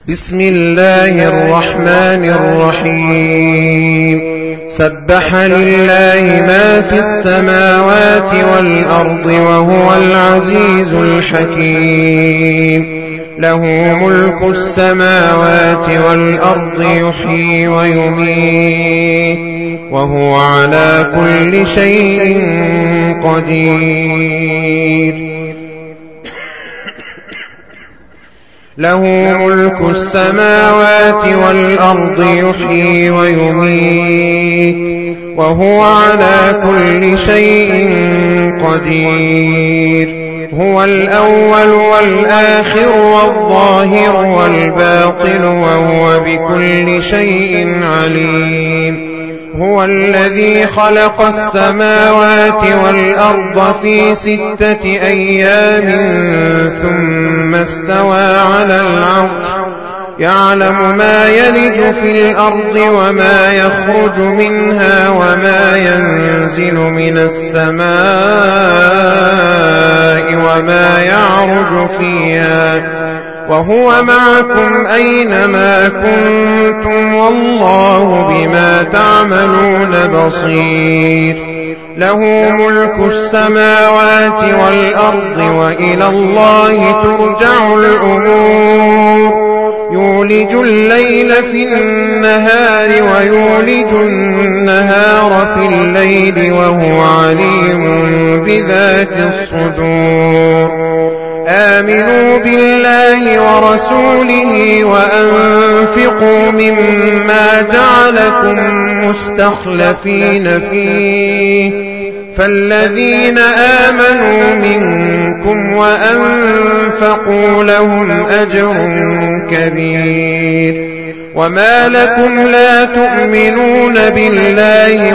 بسم الله الرحمن الرحيم سبح لله ما في السماوات والأرض وهو العزيز الحكيم له ملك السماوات والأرض يحيي ويميت وهو على كل شيء قدير له ملك السماوات والأرض يحيي ويميت وهو على كل شيء قدير هو الأول والآخر والظاهر والباطن وهو بكل شيء عليم هو الذي خلق السماوات والأرض في 6 أيام ثم استوى على العرش يعلم ما يلج في الأرض وما يخرج منها وما ينزل من السماء وما يعرج فيها وهو معكم أينما كنتم والله بما تعملون بصير له ملك السماوات والأرض وإلى الله ترجع الأمور يولج الليل في النهار ويولج النهار في الليل وهو عليم بذات الصدور آمنوا بالله ورسوله وأنفقوا مما جعلكم مستخلفين فيه فالذين آمنوا منكم وأنفقوا لهم أجر كبير وما لكم لا تؤمنون بالله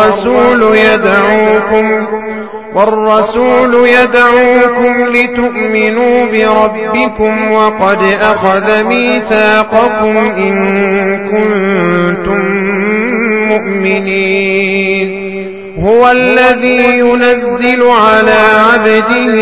والرسول يدعوكم لتؤمنوا بربكم وقد أخذ ميثاقكم إن كنتم مؤمنين هو الذي ينزل على عبده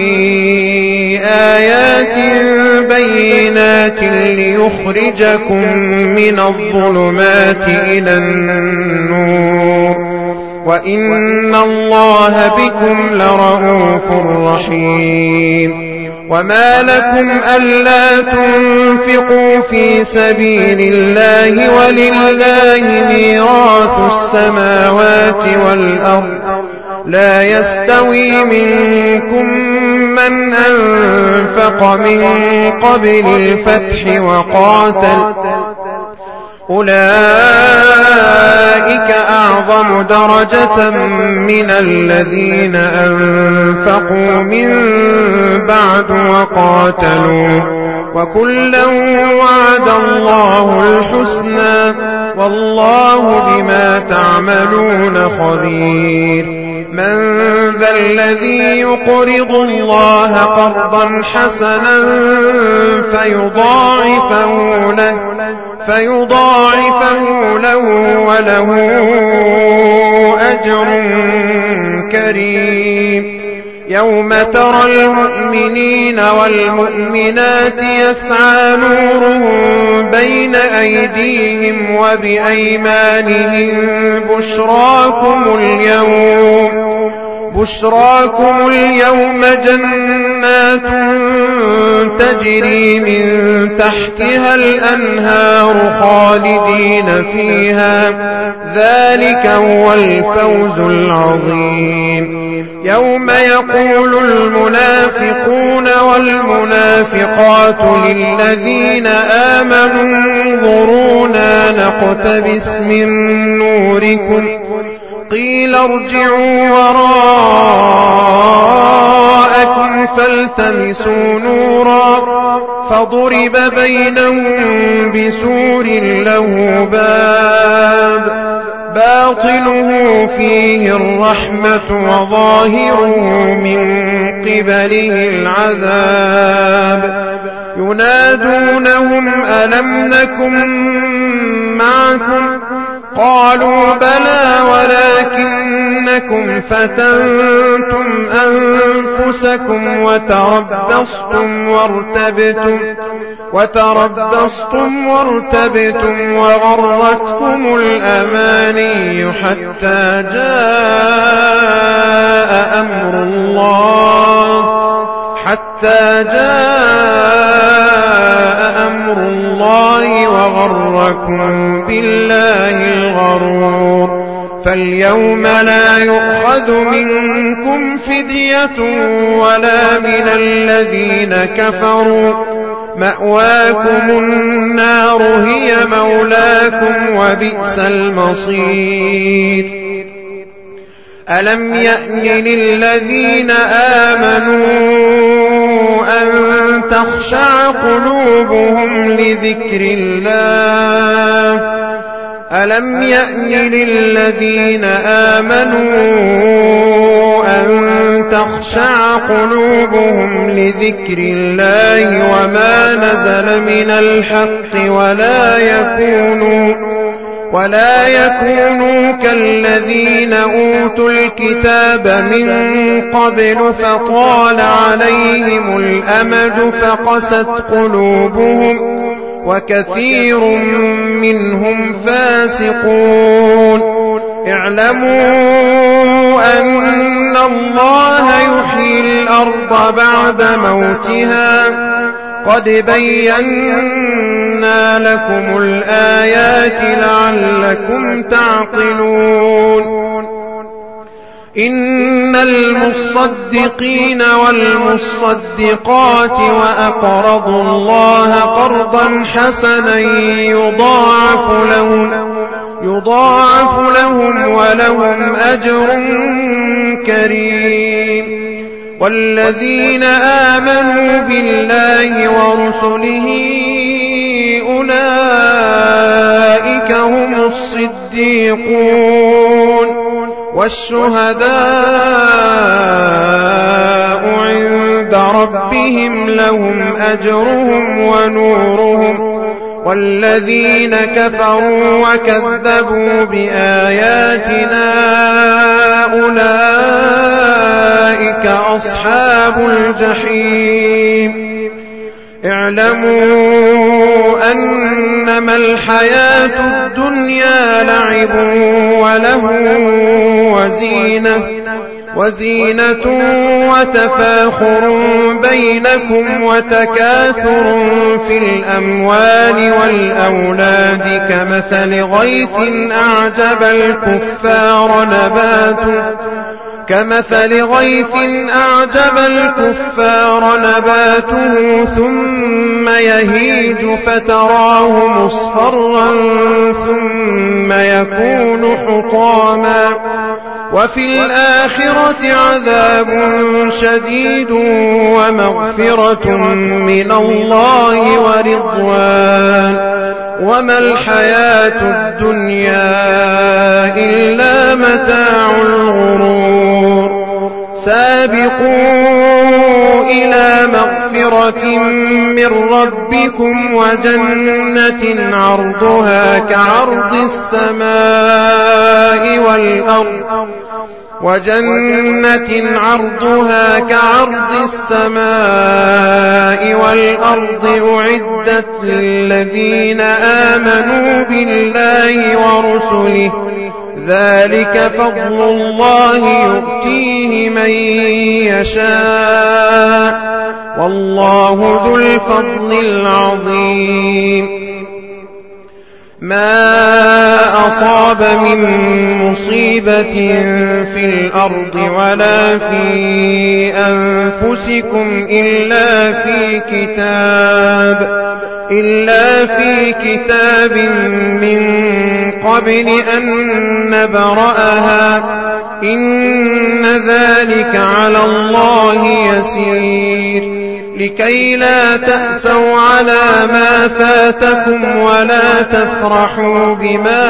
آيات بينات ليخرجكم من الظلمات إلى النور وإن الله بكم لرءوف رحيم وما لكم ألا تنفقوا في سبيل الله ولله ميراث السماوات والأرض لا يستوي منكم من أنفق من قبل الفتح وقاتل أولئك أعظم درجة من الذين أنفقوا من بعد وقاتلوا وكلا وعد الله الحسنى والله بما تعملون خبير من ذا الذي يقرض الله قرضا حسنا فيضاعفه له وله أجر كريم يوم ترى المؤمنين والمؤمنات يسعى نورهم بين أيديهم وبأيمانهم بشراكم اليوم جنات تجري من تحتها الأنهار خالدين فيها ذلك هو الفوز العظيم يوم يقول المنافقون والمنافقات للذين آمنوا انظرونا نقتبس من نوركم قيل ارجعوا وراءكم فالتمسوا نورا فضرب بينهم بسور له باب باطنه فيه الرحمة وظاهره من قبله العذاب ينادونهم ألم نكن معكم قالوا بلى ولكنكم إنكم فتنتم أنفسكم وتربصتم وارتبتم وغرتكم الأماني حتى جاء أمر الله وغركم بالله الغرور. فاليوم لا يؤخذ منكم فدية ولا من الذين كفروا، مأواكم النار هي مولاكم وبئس المصير. ألم يأن للذين آمنوا أن تخشع قلوبهم لذكر الله ألم يأن للذين آمنوا أن تخشع قلوبهم لذكر الله وما نزل من الحق ولا يكونوا كالذين أوتوا الكتاب من قبل فطال عليهم الأمد فقست قلوبهم وكثير منهم فاسقون. اعلموا أن الله يحيي الأرض بعد موتها قد بينا لكم الآيات لعلكم تعقلون. إن المصدقين والمصدقات وأقرضوا الله قرضا حسنا يضاعف لهم ولهم أجر كريم. والذين آمنوا بالله ورسله أولئك هم الصديقون والشهداء عند ربهم لهم أجرهم ونورهم. والذين كفروا وكذبوا بآياتنا أولئك أصحاب الجحيم. اعلموا أنما الحياة الدنيا لعب وله وزينة وتفاخر بينكم وتكاثر في الأموال والأولاد كمثل غيث أعجب الكفار نباته ثم يهيج فتراه مصفرا ثم يكون حطاما وفي الآخرة عذاب شديد ومغفرة من الله ورضوان وما الحياة الدنيا إلا متاع الغرور. سابقوا إلى مغفرة من ربكم وجنة عرضها كعرض السماء والأرض أعدت للذين آمنوا بالله ورسله ذلك فضل الله يؤتيه من يشاء والله ذو الفضل العظيم. ما أصاب من مصيبة في الأرض ولا في أنفسكم إلا في كتاب من قبل أن نبرأها إن ذلك على الله يسير. لكي لا تأسوا على ما فاتكم ولا تفرحوا بما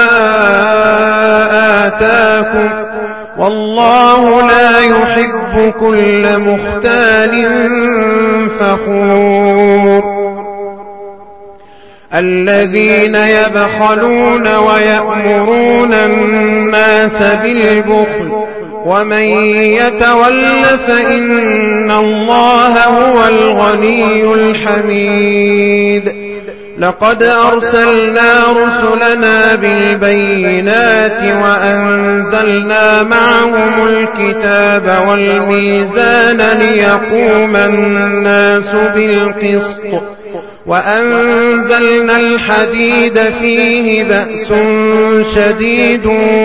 آتاكم والله لا يحب كل مختال فخور. الذين يبخلون ويأمرون الناس بالبخل ومن يتول فإن الله هو الغني الحميد. لقد أرسلنا رسلنا بالبينات وأنزلنا معهم الكتاب والميزان ليقوم الناس بالقسط وأنزلنا الحديد فيه بأس شديد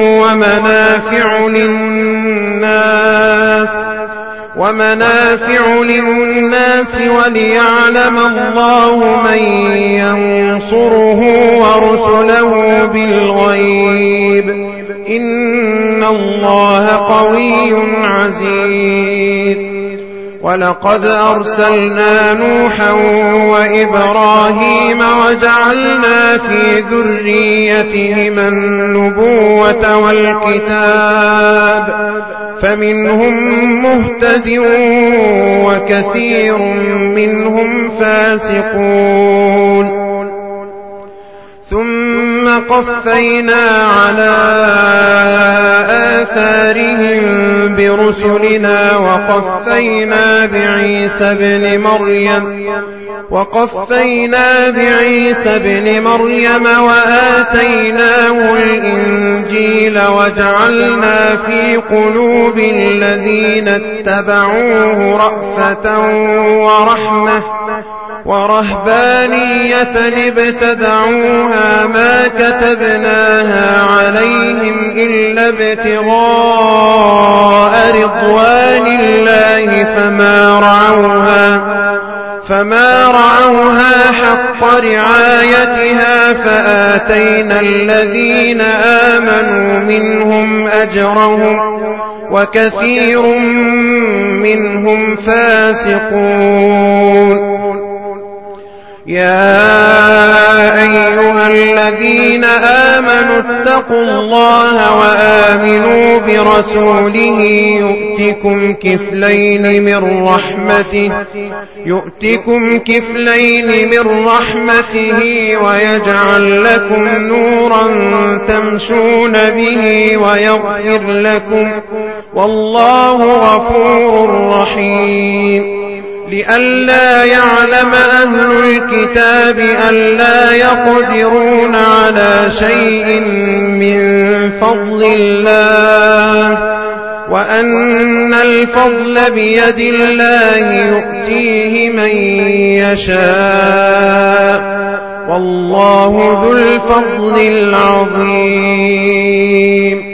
ومنافع للناس وليعلم الله من ينصره ورسله بالغيب إن الله قوي عزيز. ولقد أرسلنا نوحا وإبراهيم وجعلنا في ذريتهما النبوة والكتاب فمنهم مهتد وكثير منهم فاسقون. ثم قفينا على آثارهم برسلنا وقفينا بعيسى ابن مريم وآتيناه الإنجيل وجعلنا في قلوب الذين اتبعوه رأفة ورحمة ورهبانية ابتدعوها ما كتبناها عليهم إلا ابتغاء رضوان الله فما رعوها حق رعايتها فآتينا الذين آمنوا منهم أجرهم وكثير منهم فاسقون. يا أيها الذين آمنوا اتقوا الله وآمنوا برسوله يؤتكم كفلين من رحمته ويجعل لكم نورا تمشون به ويغفر لكم والله غفور رحيم. لئلا يعلم أهل الكتاب ألا يقدرون على شيء من فضل الله وأن الفضل بيد الله يؤتيه من يشاء والله ذو الفضل العظيم.